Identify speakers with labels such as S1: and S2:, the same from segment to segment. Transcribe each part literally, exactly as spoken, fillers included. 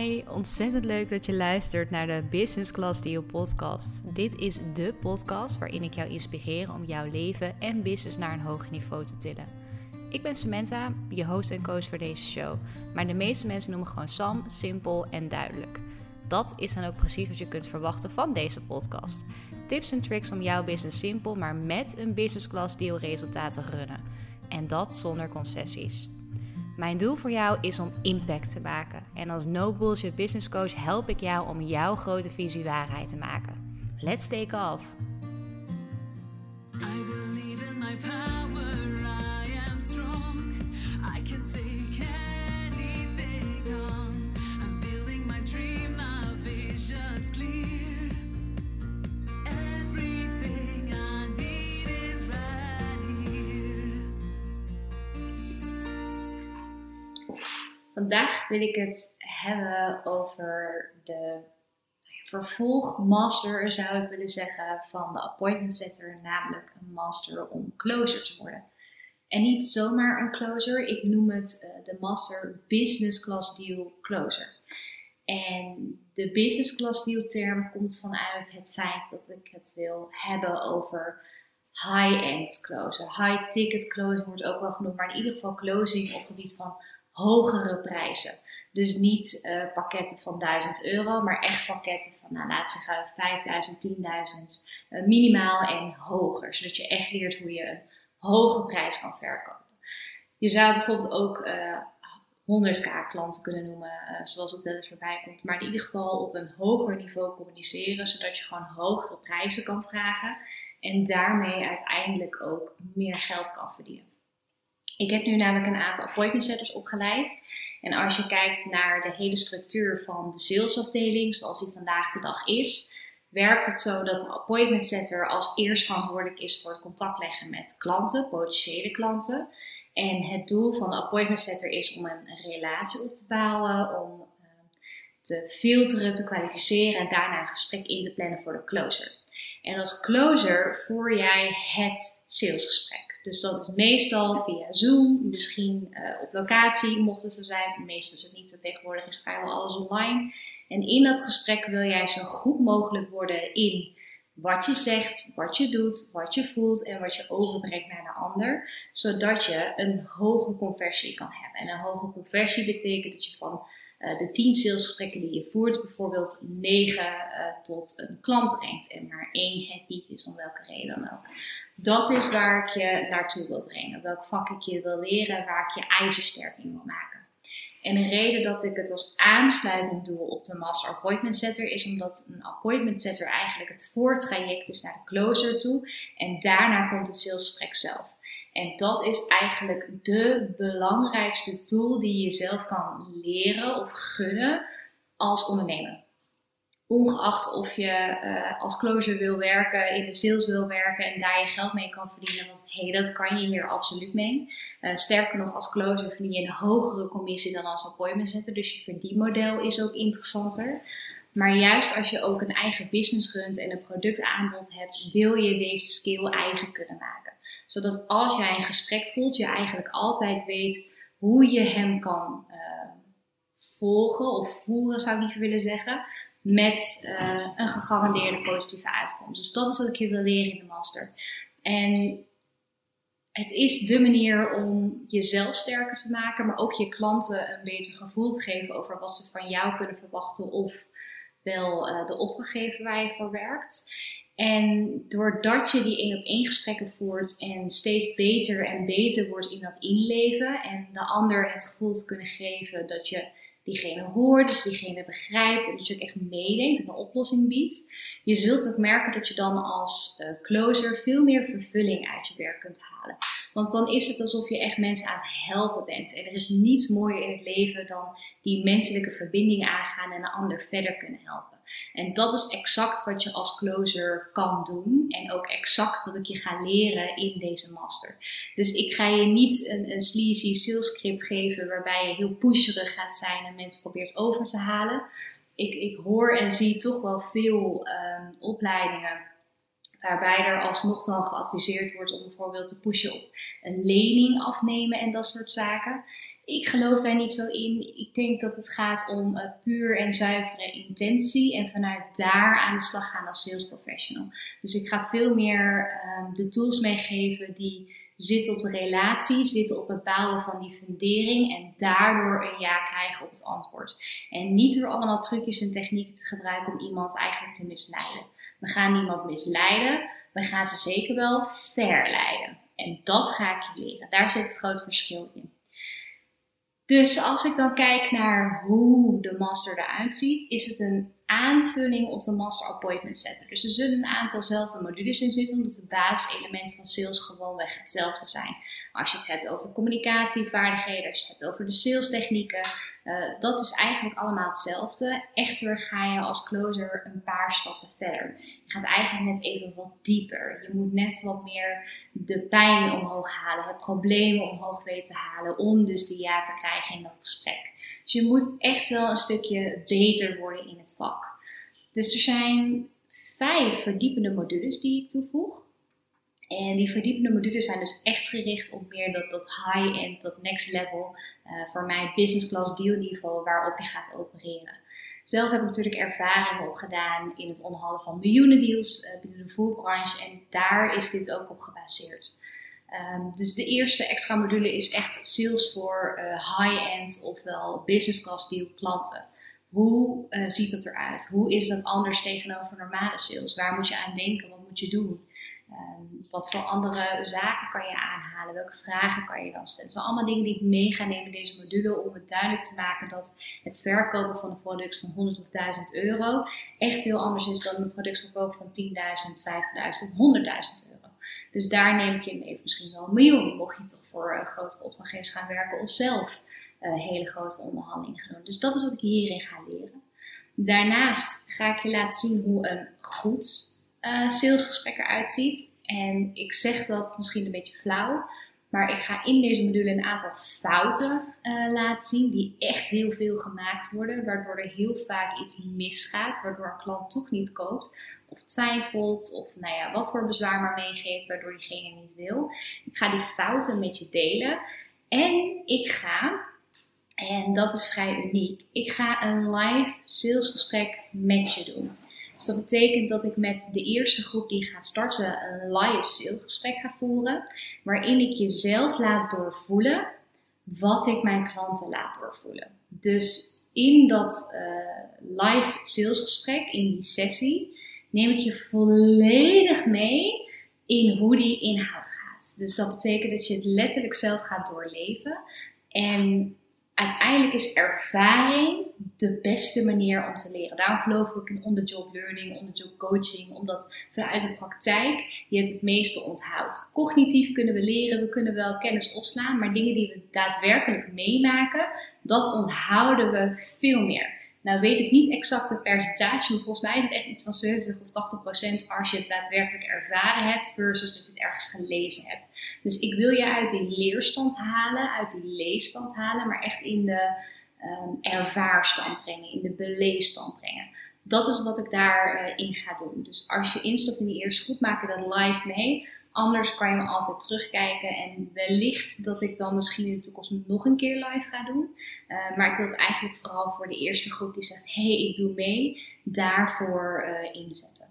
S1: Hi, ontzettend leuk dat je luistert naar de Business Class Deal podcast. Dit is de podcast waarin ik jou inspireer om jouw leven en business naar een hoger niveau te tillen. Ik ben Samantha, je host en coach voor deze show. Maar de meeste mensen noemen me gewoon Sam, simpel en duidelijk. Dat is dan ook precies wat je kunt verwachten van deze podcast. Tips en tricks om jouw business simpel, maar met een Business Class Deal resultaat te runnen. En dat zonder concessies. Mijn doel voor jou is om impact te maken. En als No Bullshit Business Coach help ik jou om jouw grote visie waarheid te maken. Let's take off! I believe in my power, I am strong. I can take anything on. I'm building my dream, my vision's clear. Everything I need is right here. Vandaag wil ik het hebben over de vervolgmaster, zou ik willen zeggen, van de appointment setter, namelijk een master om closer te worden. En niet zomaar een closer, ik noem het uh, de master business class deal closer. En de business class deal term komt vanuit het feit dat ik het wil hebben over high-end closer. High ticket closing wordt ook wel genoemd, maar in ieder geval closing op het gebied van hogere prijzen. Dus niet uh, pakketten van duizend euro, maar echt pakketten van, nou, laten we zeggen, vijfduizend, tienduizend uh, minimaal en hoger. Zodat je echt leert hoe je een hoge prijs kan verkopen. Je zou bijvoorbeeld ook uh, honderd k klanten kunnen noemen, uh, zoals het wel eens voorbij komt. Maar in ieder geval op een hoger niveau communiceren, zodat je gewoon hogere prijzen kan vragen. En daarmee uiteindelijk ook meer geld kan verdienen. Ik heb nu namelijk een aantal appointment setters opgeleid. En als je kijkt naar de hele structuur van de salesafdeling, zoals die vandaag de dag is, werkt het zo dat de appointment setter als eerst verantwoordelijk is voor het contact leggen met klanten, potentiële klanten. En het doel van de appointment setter is om een relatie op te bouwen, om uh, te filteren, te kwalificeren en daarna een gesprek in te plannen voor de closer. En als closer voer jij het salesgesprek. Dus dat is meestal via Zoom, misschien uh, op locatie mocht het zo zijn. Meestal is het niet, zo tegenwoordig is vrijwel alles online. En in dat gesprek wil jij zo goed mogelijk worden in wat je zegt, wat je doet, wat je voelt en wat je overbrengt naar de ander. Zodat je een hoge conversie kan hebben. En een hoge conversie betekent dat je van uh, de tien salesgesprekken die je voert, bijvoorbeeld negen uh, tot een klant brengt. En maar één het niet is, om welke reden dan ook. Dat is waar ik je naartoe wil brengen. Welk vak ik je wil leren, waar ik je ijzersterk in wil maken. En de reden dat ik het als aansluiting doe op de Master Appointment Setter is omdat een appointment setter eigenlijk het voortraject is naar de closer toe. En daarna komt het salesgesprek zelf. En dat is eigenlijk de belangrijkste tool die je zelf kan leren of gunnen als ondernemer. Ongeacht of je uh, als closer wil werken, in de sales wil werken en daar je geld mee kan verdienen. Want hey, dat kan je hier absoluut mee. Uh, sterker nog, als closer verdien je een hogere commissie dan als appointment setter. Dus je verdienmodel is ook interessanter. Maar juist als je ook een eigen business runt en een productaanbod hebt, wil je deze skill eigen kunnen maken. Zodat als jij een gesprek voelt, je eigenlijk altijd weet hoe je hem kan uh, volgen of voeren, zou ik niet willen zeggen. Met uh, een gegarandeerde positieve uitkomst. Dus dat is wat ik je wil leren in de master. En het is de manier om jezelf sterker te maken, maar ook je klanten een beter gevoel te geven over wat ze van jou kunnen verwachten of wel uh, de opdrachtgever waar je voor werkt. En doordat je die één op één gesprekken voert en steeds beter en beter wordt in dat inleven en de ander het gevoel te kunnen geven dat je diegene hoort, dus diegene begrijpt en dat je ook echt meedenkt en een oplossing biedt. Je zult ook merken dat je dan als uh, closer veel meer vervulling uit je werk kunt halen. Want dan is het alsof je echt mensen aan het helpen bent. En er is niets mooier in het leven dan die menselijke verbinding aangaan en een ander verder kunnen helpen. En dat is exact wat je als closer kan doen. En ook exact wat ik je ga leren in deze master. Dus ik ga je niet een, een sleazy sales script geven waarbij je heel pusherig gaat zijn en mensen probeert over te halen. Ik, ik hoor en zie toch wel veel um, opleidingen waarbij er alsnog dan geadviseerd wordt om bijvoorbeeld te pushen op een lening afnemen en dat soort zaken. Ik geloof daar niet zo in. Ik denk dat het gaat om uh, puur en zuivere intentie en vanuit daar aan de slag gaan als sales professional. Dus ik ga veel meer uh, de tools meegeven die zitten op de relatie, zitten op het bouwen van die fundering en daardoor een ja krijgen op het antwoord. En niet door allemaal trucjes en technieken te gebruiken om iemand eigenlijk te misleiden. We gaan niemand misleiden, we gaan ze zeker wel verleiden. En dat ga ik je leren. Daar zit het grote verschil in. Dus als ik dan kijk naar hoe de master eruit ziet, is het een aanvulling op de master appointment setter. Dus er zullen een aantal zelfde modules in zitten, omdat de basiselementen van sales gewoonweg hetzelfde zijn. Als je het hebt over communicatievaardigheden, als je het hebt over de salestechnieken, uh, dat is eigenlijk allemaal hetzelfde. Echter ga je als closer een paar stappen verder. Je gaat eigenlijk net even wat dieper. Je moet net wat meer de pijn omhoog halen, het problemen omhoog weten te halen, om dus de ja te krijgen in dat gesprek. Dus je moet echt wel een stukje beter worden in het vak. Dus er zijn vijf verdiepende modules die ik toevoeg. En die verdiepende modules zijn dus echt gericht op meer dat, dat high-end, dat next level, uh, voor mij business class deal niveau waarop je gaat opereren. Zelf heb ik natuurlijk ervaringen opgedaan in het onderhandelen van miljoenen deals uh, binnen de voerbranche en daar is dit ook op gebaseerd. Um, dus de eerste extra module is echt sales voor uh, high-end ofwel business class deal klanten. Hoe uh, ziet dat eruit? Hoe is dat anders tegenover normale sales? Waar moet je aan denken? Wat moet je doen? Um, wat voor andere zaken kan je aanhalen? Welke vragen kan je dan stellen? Dat zijn allemaal dingen die ik mee ga nemen in deze module om het duidelijk te maken dat het verkopen van een product van honderd of duizend euro echt heel anders is dan een productverkoop van tienduizend, vijftigduizend, honderdduizend euro. Dus daar neem ik je mee, of misschien wel een miljoen, mocht je toch voor uh, grotere opdrachtgevers gaan werken of zelf uh, hele grote onderhandelingen gaan doen. Dus dat is wat ik hierin ga leren. Daarnaast ga ik je laten zien hoe een goed uh, salesgesprek eruit ziet. En ik zeg dat misschien een beetje flauw, maar ik ga in deze module een aantal fouten uh, laten zien die echt heel veel gemaakt worden, waardoor er heel vaak iets misgaat, waardoor een klant toch niet koopt of twijfelt of nou ja, wat voor bezwaar maar meegeeft, waardoor diegene niet wil. Ik ga die fouten met je delen en ik ga, en dat is vrij uniek, ik ga een live salesgesprek met je doen. Dus dat betekent dat ik met de eerste groep die gaat starten een live salesgesprek ga voeren, waarin ik jezelf laat doorvoelen wat ik mijn klanten laat doorvoelen. Dus in dat uh, live salesgesprek, in die sessie, neem ik je volledig mee in hoe die inhoud gaat. Dus dat betekent dat je het letterlijk zelf gaat doorleven. En uiteindelijk is ervaring de beste manier om te leren. Daarom geloof ik in on-the-job learning, on-the-job coaching. Omdat vanuit de praktijk je het het meeste onthoudt. Cognitief kunnen we leren, we kunnen wel kennis opslaan. Maar dingen die we daadwerkelijk meemaken, dat onthouden we veel meer. Nou weet ik niet exact het percentage, maar volgens mij is het echt iets van zeventig of tachtig procent als je het daadwerkelijk ervaren hebt versus dat je het ergens gelezen hebt. Dus ik wil je uit die leerstand halen, uit die leesstand halen, maar echt in de um, ervaarstand brengen, in de beleefstand brengen. Dat is wat ik daarin uh, ga doen. Dus als je instapt in die eerste groep, maak je dat live mee. Anders kan je me altijd terugkijken en wellicht dat ik dan misschien in de toekomst nog een keer live ga doen. Uh, maar ik wil het eigenlijk vooral voor de eerste groep die zegt, hé, hey, ik doe mee, daarvoor uh, inzetten.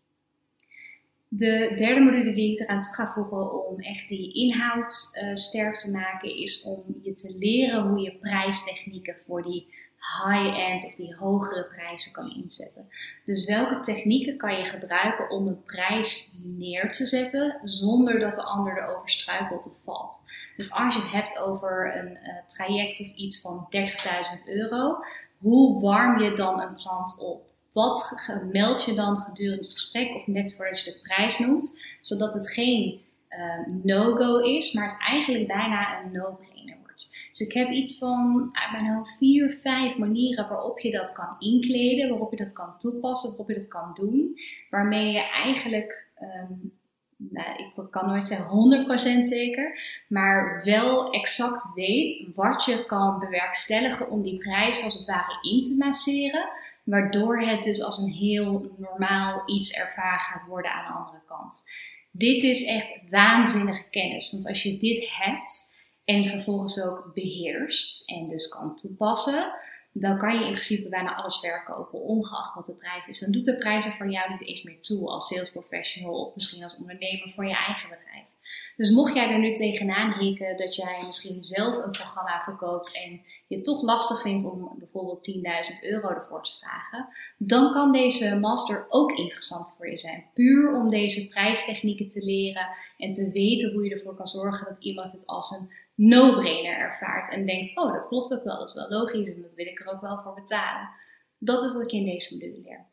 S1: De derde module die ik eraan toe ga voegen om echt die inhoud uh, sterk te maken, is om je te leren hoe je prijstechnieken voor die high-end of die hogere prijzen kan inzetten. Dus welke technieken kan je gebruiken om een prijs neer te zetten zonder dat de ander erover struikelt of valt. Dus als je het hebt over een uh, traject of iets van dertigduizend euro, hoe warm je dan een klant op? Wat meld je dan gedurende het gesprek of net voordat je de prijs noemt, zodat het geen uh, no-go is, maar het eigenlijk bijna een no-brainer wordt. Dus ik heb iets van uit mijn hoofd vier, vijf manieren waarop je dat kan inkleden, waarop je dat kan toepassen, waarop je dat kan doen, waarmee je eigenlijk, um, nou, ik kan nooit zeggen honderd procent zeker, maar wel exact weet wat je kan bewerkstelligen om die prijs als het ware in te masseren, waardoor het dus als een heel normaal iets ervaren gaat worden aan de andere kant. Dit is echt waanzinnige kennis, want als je dit hebt en vervolgens ook beheerst en dus kan toepassen, dan kan je in principe bijna alles verkopen, ongeacht wat de prijs is. Dan doet de prijs er voor jou niet eens meer toe als sales professional of misschien als ondernemer voor je eigen bedrijf. Dus mocht jij er nu tegenaan hikken dat jij misschien zelf een programma verkoopt en je het toch lastig vindt om bijvoorbeeld tienduizend euro ervoor te vragen, dan kan deze master ook interessant voor je zijn. Puur om deze prijstechnieken te leren en te weten hoe je ervoor kan zorgen dat iemand het als een no-brainer ervaart en denkt, oh, dat klopt ook wel, dat is wel logisch en dat wil ik er ook wel voor betalen. Dat is wat ik in deze module leer.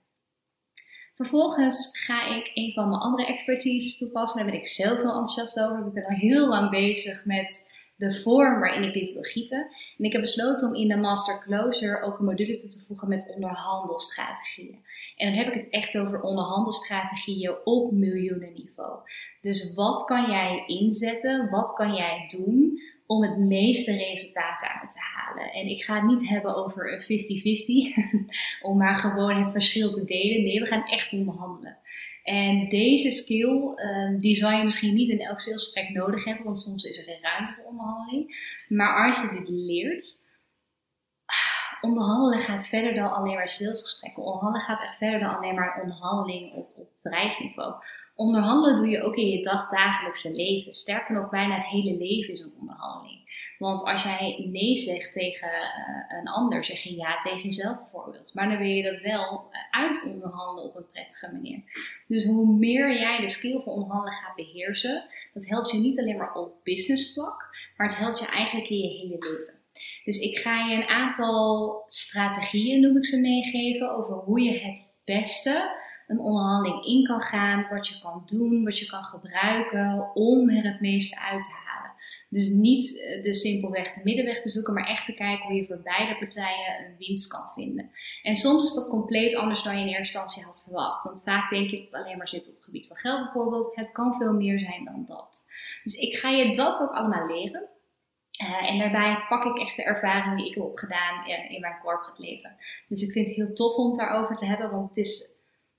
S1: Vervolgens ga ik een van mijn andere expertise toepassen. Daar ben ik zelf heel enthousiast over. Want ik ben al heel lang bezig met de vorm waarin ik dit wil gieten. En ik heb besloten om in de Master Closure ook een module toe te voegen met onderhandelstrategieën. En dan heb ik het echt over onderhandelstrategieën op miljoenenniveau. Dus wat kan jij inzetten? Wat kan jij doen om het meeste resultaat uit te halen? En ik ga het niet hebben over een vijftig vijftig, om maar gewoon het verschil te delen. Nee, we gaan echt onderhandelen. En deze skill, uh, die zal je misschien niet in elk salesgesprek nodig hebben, want soms is er geen ruimte voor onderhandeling. Maar als je dit leert, onderhandelen gaat verder dan alleen maar salesgesprekken. Onderhandelen gaat echt verder dan alleen maar onderhandeling op, op bedrijfsniveau. Onderhandelen doe je ook in je dag, dagelijkse leven. Sterker nog, bijna het hele leven is een onderhandeling. Want als jij nee zegt tegen uh, een ander, zeg je ja tegen jezelf bijvoorbeeld. Maar dan wil je dat wel uh, uit onderhandelen op een prettige manier. Dus hoe meer jij de skill van onderhandelen gaat beheersen, dat helpt je niet alleen maar op business vlak, maar het helpt je eigenlijk in je hele leven. Dus ik ga je een aantal strategieën, noem ik ze, meegeven over hoe je het beste een onderhandeling in kan gaan, wat je kan doen, wat je kan gebruiken om er het meeste uit te halen. Dus niet de simpelweg de middenweg te zoeken, maar echt te kijken hoe je voor beide partijen een winst kan vinden. En soms is dat compleet anders dan je in eerste instantie had verwacht. Want vaak denk je dat het alleen maar zit op het gebied van geld bijvoorbeeld. Het kan veel meer zijn dan dat. Dus ik ga je dat ook allemaal leren. Uh, en daarbij pak ik echt de ervaring die ik heb opgedaan in, in mijn corporate leven. Dus ik vind het heel tof om het daarover te hebben, want het is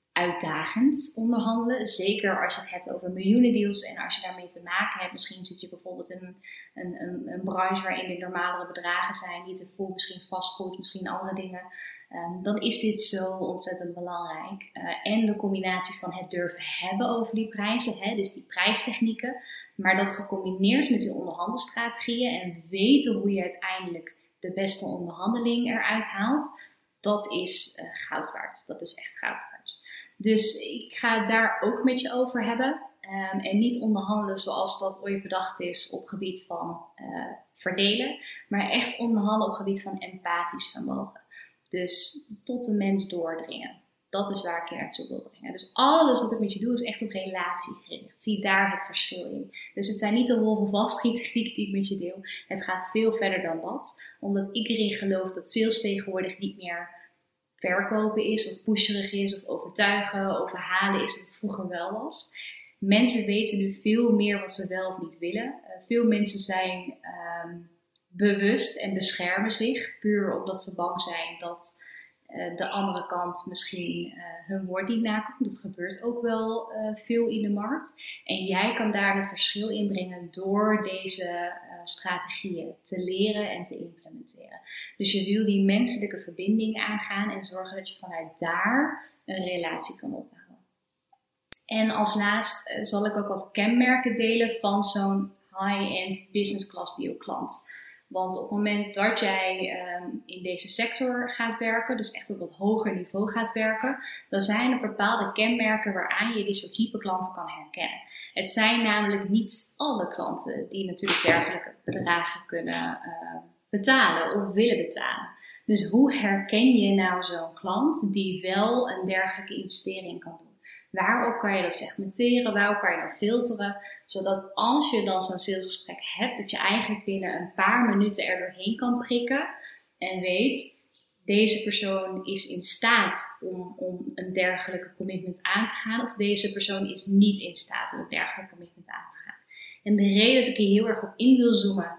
S1: uitdagend onderhandelen. Zeker als je het hebt over miljoenendeals en als je daarmee te maken hebt. Misschien zit je bijvoorbeeld in een, een, een, een branche waarin dit normalere bedragen zijn, die te voelen, misschien vastgoed, misschien andere dingen. Um, dan is dit zo ontzettend belangrijk. Uh, en de combinatie van het durven hebben over die prijzen, hè, dus die prijstechnieken, maar dat gecombineerd met die onderhandelstrategieën en weten hoe je uiteindelijk de beste onderhandeling eruit haalt, dat is uh, goud waard. Dat is echt goud waard. Dus ik ga het daar ook met je over hebben. Um, en niet onderhandelen zoals dat ooit bedacht is op gebied van uh, verdelen, maar echt onderhandelen op gebied van empathisch vermogen. Dus tot de mens doordringen. Dat is waar ik je naartoe wil brengen. Dus alles wat ik met je doe is echt op relatie gericht. Zie daar het verschil in. Dus het zijn niet de wolven vastschiettechnieken die ik met je deel. Het gaat veel verder dan dat. Omdat ik erin geloof dat sales tegenwoordig niet meer verkopen is of pusherig is of overtuigen, overhalen is wat het vroeger wel was. Mensen weten nu veel meer wat ze wel of niet willen. Uh, veel mensen zijn um, bewust en beschermen zich puur omdat ze bang zijn dat uh, de andere kant misschien uh, hun woord niet nakomt. Dat gebeurt ook wel uh, veel in de markt. En jij kan daar het verschil in brengen door deze uh, strategieën te leren en te implementeren. Dus je wil die menselijke verbinding aangaan en zorgen dat je vanuit daar een relatie kan opbouwen. En als laatst uh, zal ik ook wat kenmerken delen van zo'n high-end business class deal klant. Want op het moment dat jij um, in deze sector gaat werken, dus echt op wat hoger niveau gaat werken, dan zijn er bepaalde kenmerken waaraan je dit soort type klanten kan herkennen. Het zijn namelijk niet alle klanten die natuurlijk dergelijke bedragen kunnen uh, betalen of willen betalen. Dus hoe herken je nou zo'n klant die wel een dergelijke investering kan doen? Waarop kan je dat segmenteren? Waarop kan je dat filteren? Zodat als je dan zo'n salesgesprek hebt, dat je eigenlijk binnen een paar minuten er doorheen kan prikken. En weet, deze persoon is in staat om, om een dergelijke commitment aan te gaan. Of deze persoon is niet in staat om een dergelijke commitment aan te gaan. En de reden dat ik hier heel erg op in wil zoomen,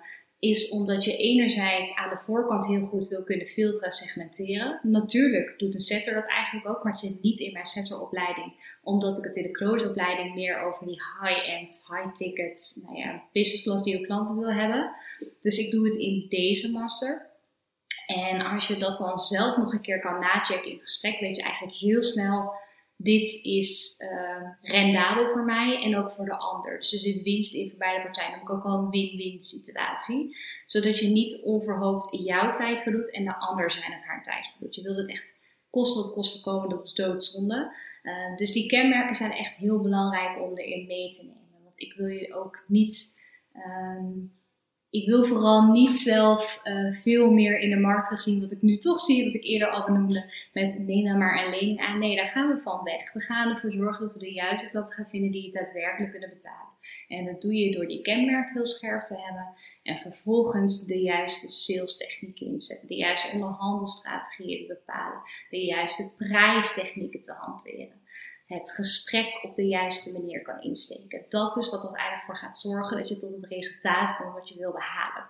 S1: is omdat je enerzijds aan de voorkant heel goed wil kunnen filteren en segmenteren. Natuurlijk doet een setter dat eigenlijk ook, maar het zit niet in mijn setteropleiding. Omdat ik het in de closeropleiding meer over die high-end, high-ticket, nou ja, business class deal klanten wil hebben. Dus ik doe het in deze master. En als je dat dan zelf nog een keer kan nachecken in het gesprek, weet je eigenlijk heel snel, dit is uh, rendabel voor mij en ook voor de ander. Dus er zit winst in voor beide partijen. Dan heb ik ook al een win-win situatie. Zodat je niet onverhoopt jouw tijd verdoet en de ander zijn of haar tijd verdoet. Je wilt het echt kosten wat kost voorkomen, dat is doodzonde. Uh, dus die kenmerken zijn echt heel belangrijk om erin mee te nemen. Want ik wil je ook niet... Um, Ik wil vooral niet zelf uh, veel meer in de markt terugzien wat ik nu toch zie, wat ik eerder al benoemde met neem nou maar een lening aan. Nee, daar gaan we van weg. We gaan ervoor zorgen dat we de juiste klanten gaan vinden die het daadwerkelijk kunnen betalen. En dat doe je door die kenmerken heel scherp te hebben en vervolgens de juiste sales technieken inzetten, de juiste onderhandelstrategieën te bepalen, de juiste prijstechnieken te hanteren. Het gesprek op de juiste manier kan insteken. Dat is wat er eigenlijk voor gaat zorgen dat je tot het resultaat komt wat je wil behalen.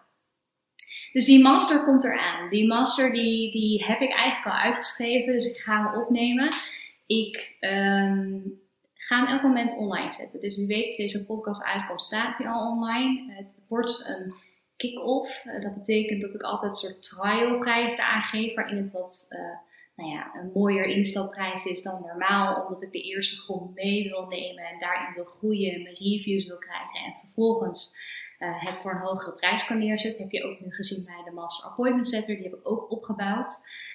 S1: Dus die master komt eraan. Die master die, die heb ik eigenlijk al uitgeschreven, dus ik ga hem opnemen. Ik um, ga hem elk moment online zetten. Dus wie weet als deze podcast uitkomt, staat hij al online. Het wordt een kick-off. Dat betekent dat ik altijd een soort trialprijs aangeef, waarin het wat... Uh, Nou ja, een mooier instapprijs is dan normaal, omdat ik de eerste groep mee wil nemen en daarin wil groeien, mijn reviews wil krijgen en vervolgens uh, het voor een hogere prijs kan neerzetten. Heb je ook nu gezien bij de Master Appointment Setter, die heb ik ook opgebouwd.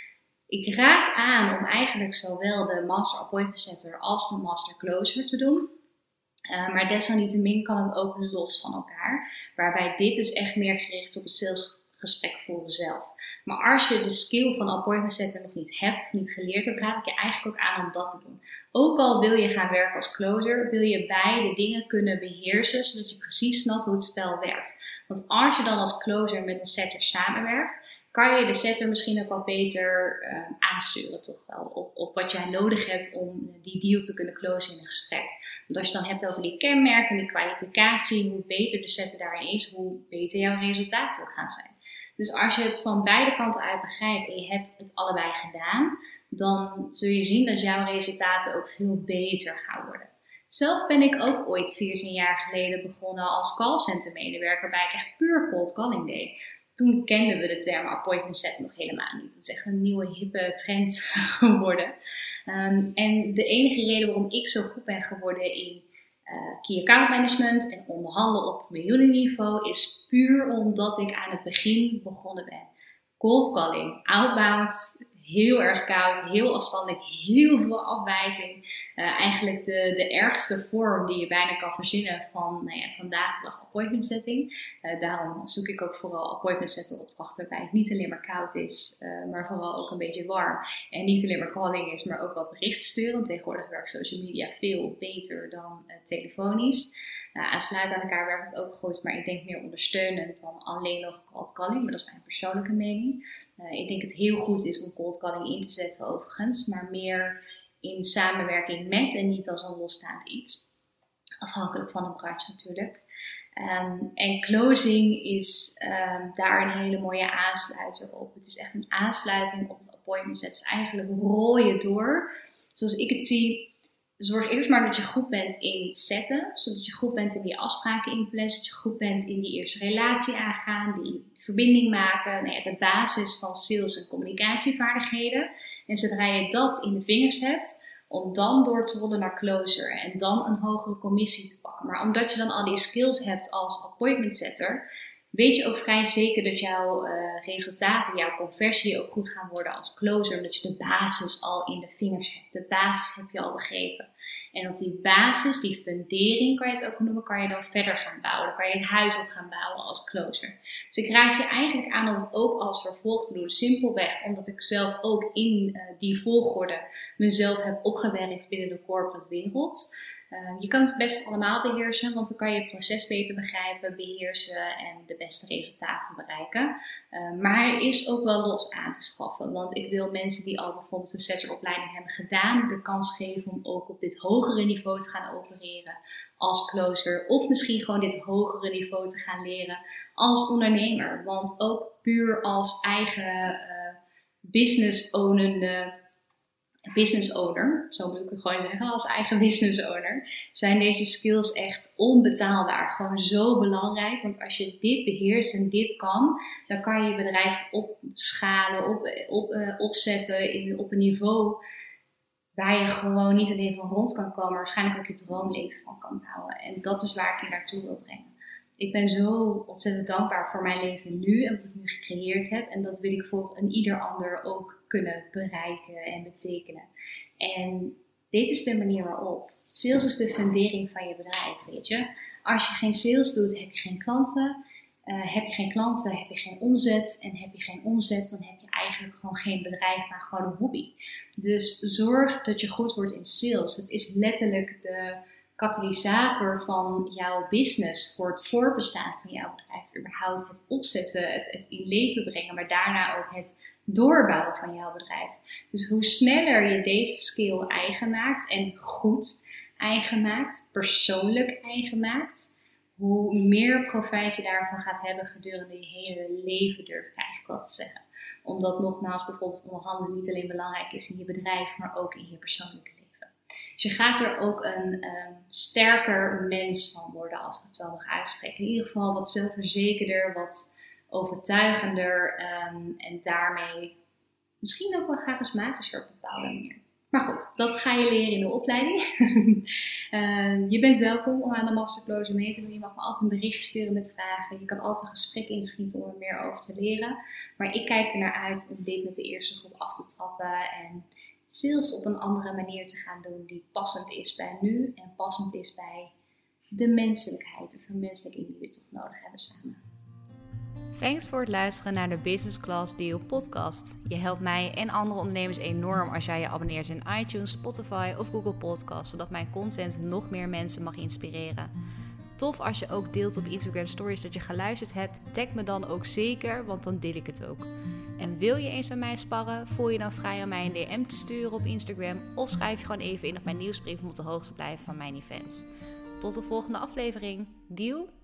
S1: Ik raad aan om eigenlijk zowel de Master Appointment Setter als de Master Closer te doen. Uh, maar desalniettemin kan het ook los van elkaar, waarbij dit dus echt meer gericht is op het salesgesprek voor jezelf. Maar als je de skill van appointment setter nog niet hebt of niet geleerd hebt, raad ik je eigenlijk ook aan om dat te doen. Ook al wil je gaan werken als closer, wil je beide dingen kunnen beheersen, zodat je precies snapt hoe het spel werkt. Want als je dan als closer met een setter samenwerkt, kan je de setter misschien ook wel beter uh, aansturen toch wel op, op wat jij nodig hebt om die deal te kunnen closen in een gesprek. Want als je dan hebt over die kenmerken, die kwalificatie, hoe beter de setter daarin is, hoe beter jouw resultaten ook gaan zijn. Dus als je het van beide kanten uit begrijpt en je hebt het allebei gedaan, dan zul je zien dat jouw resultaten ook veel beter gaan worden. Zelf ben ik ook ooit veertien jaar geleden begonnen als callcenter medewerker, waarbij ik echt puur cold calling deed. Toen kenden we de term appointment setter nog helemaal niet. Dat is echt een nieuwe hippe trend geworden. Um, en de enige reden waarom ik zo goed ben geworden in Uh, key account management en onderhandelen op miljoenenniveau is puur omdat ik aan het begin begonnen ben. Cold calling, outbound, heel erg koud, heel afstandelijk, heel veel afwijzing. Uh, eigenlijk de, de ergste vorm die je bijna kan verzinnen van nou ja, vandaag de dag appointment setting. Uh, daarom zoek ik ook vooral appointment setter opdrachten waarbij het niet alleen maar koud is, uh, maar vooral ook een beetje warm. En niet alleen maar calling is, maar ook wat berichten sturen. Want tegenwoordig werkt social media veel beter dan uh, telefonisch. Uh, aansluit aan elkaar werkt het ook goed, maar ik denk meer ondersteunend dan alleen nog cold calling. Maar dat is mijn persoonlijke mening. Uh, ik denk het heel goed is om cold calling in te zetten overigens, maar meer in samenwerking met en niet als een losstaand iets. Afhankelijk van de branche natuurlijk. Um, en closing is um, daar een hele mooie aansluiter op. Het is echt een aansluiting op het appointment set. Het is eigenlijk rol je door. Zoals ik het zie, zorg eerst maar dat je goed bent in zetten. Zodat je goed bent in die afspraken inplannen. Zodat je goed bent in die eerste relatie aangaan. Die verbinding maken. Nou ja, de basis van sales en communicatievaardigheden. En zodra je dat in de vingers hebt, om dan door te rollen naar closer en dan een hogere commissie te pakken. Maar omdat je dan al die skills hebt als appointment setter, weet je ook vrij zeker dat jouw uh, resultaten, jouw conversie ook goed gaan worden als closer. Omdat je de basis al in de vingers hebt. De basis heb je al begrepen. En op die basis, die fundering kan je het ook noemen, kan je dan verder gaan bouwen. Dan kan je het huis op gaan bouwen als closer. Dus ik raad je eigenlijk aan om het ook als vervolg te doen. Simpelweg omdat ik zelf ook in uh, die volgorde mezelf heb opgewerkt binnen de corporate wereld. Uh, je kan het best allemaal beheersen, want dan kan je het proces beter begrijpen, beheersen en de beste resultaten bereiken. Uh, maar hij is ook wel los aan te schaffen, want ik wil mensen die al bijvoorbeeld een setteropleiding hebben gedaan, de kans geven om ook op dit hogere niveau te gaan opereren als closer. Of misschien gewoon dit hogere niveau te gaan leren als ondernemer. Want ook puur als eigen uh, business ownende business owner, zo moet ik het gewoon zeggen, als eigen business owner, zijn deze skills echt onbetaalbaar. Gewoon zo belangrijk, want als je dit beheerst en dit kan, dan kan je je bedrijf opschalen, op, op, uh, opzetten in, op een niveau waar je gewoon niet alleen van rond kan komen, maar waarschijnlijk ook je droomleven van kan bouwen. En dat is waar ik je naartoe wil brengen. Ik ben zo ontzettend dankbaar voor mijn leven nu en wat ik nu gecreëerd heb. En dat wil ik voor een ieder ander ook kunnen bereiken en betekenen. En dit is de manier waarop. Sales is de fundering van je bedrijf, weet je. Als je geen sales doet, heb je geen klanten. Uh, heb je geen klanten, heb je geen omzet. En heb je geen omzet, dan heb je eigenlijk gewoon geen bedrijf, maar gewoon een hobby. Dus zorg dat je goed wordt in sales. Het is letterlijk de katalysator van jouw business voor het voorbestaan van jouw bedrijf. Überhaupt het opzetten, het, het in leven brengen, maar daarna ook het doorbouwen van jouw bedrijf. Dus hoe sneller je deze skill eigen maakt en goed eigen maakt, persoonlijk eigen maakt, hoe meer profijt je daarvan gaat hebben gedurende je hele leven, durf ik eigenlijk wel te zeggen. Omdat nogmaals bijvoorbeeld onderhandelen niet alleen belangrijk is in je bedrijf, maar ook in je persoonlijke leven. Dus je gaat er ook een um, sterker mens van worden, als ik het zo mag uitspreken. In ieder geval wat zelfverzekerder, wat overtuigender um, en daarmee misschien ook wel charismatischer op een bepaalde manier. Maar goed, dat ga je leren in de opleiding. uh, je bent welkom om aan de Mastercloser mee te doen. Je mag me altijd een berichtje sturen met vragen. Je kan altijd een gesprek inschieten om er meer over te leren. Maar ik kijk er naar uit om dit met de eerste groep af te trappen en sales op een andere manier te gaan doen die passend is bij nu en passend is bij de menselijkheid, de vermenselijking die we toch nodig hebben samen.
S2: Thanks voor het luisteren naar de Business Class Deal podcast. Je helpt mij en andere ondernemers enorm als jij je abonneert in iTunes, Spotify of Google Podcasts, zodat mijn content nog meer mensen mag inspireren. Tof als je ook deelt op Instagram Stories dat je geluisterd hebt. Tag me dan ook zeker, want dan deel ik het ook. En wil je eens met mij sparren? Voel je dan vrij om mij een D M te sturen op Instagram of schrijf je gewoon even in op mijn nieuwsbrief om op de hoogte te blijven van mijn events. Tot de volgende aflevering. Deal?